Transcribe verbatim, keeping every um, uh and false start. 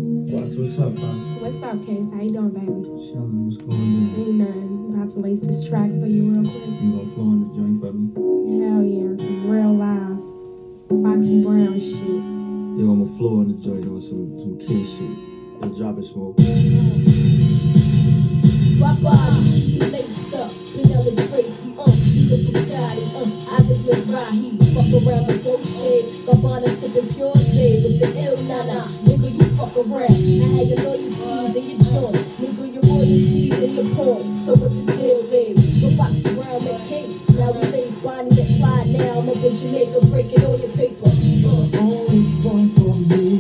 Watch, what's up, fam? What's up, Case? How you doing, baby? Chillin', what's going on? Ain't nothing. About to lace this track for you real quick. You gonna flow in the joint for me? Hell yeah, some real live Foxy Brown shit. Yo, I'ma flow in the joint on some, some kid shit. Yo, drop it, Smoke. Rock body, laced up, vanilla Tracy, uh, he's a Bugatti, uh, Isaac Mizrahi, fuck around the Dolce, Gabbana sipping pure shade with the ill nana, nigga you fuck around, I had your loyalties in your joint, nigga your royalties in your points, so what the deal is, go Foxy Brown make cake, now we lay Bonnie and Clyde now, I'm a bitch you make or break it on your paper, uh. Only one for me.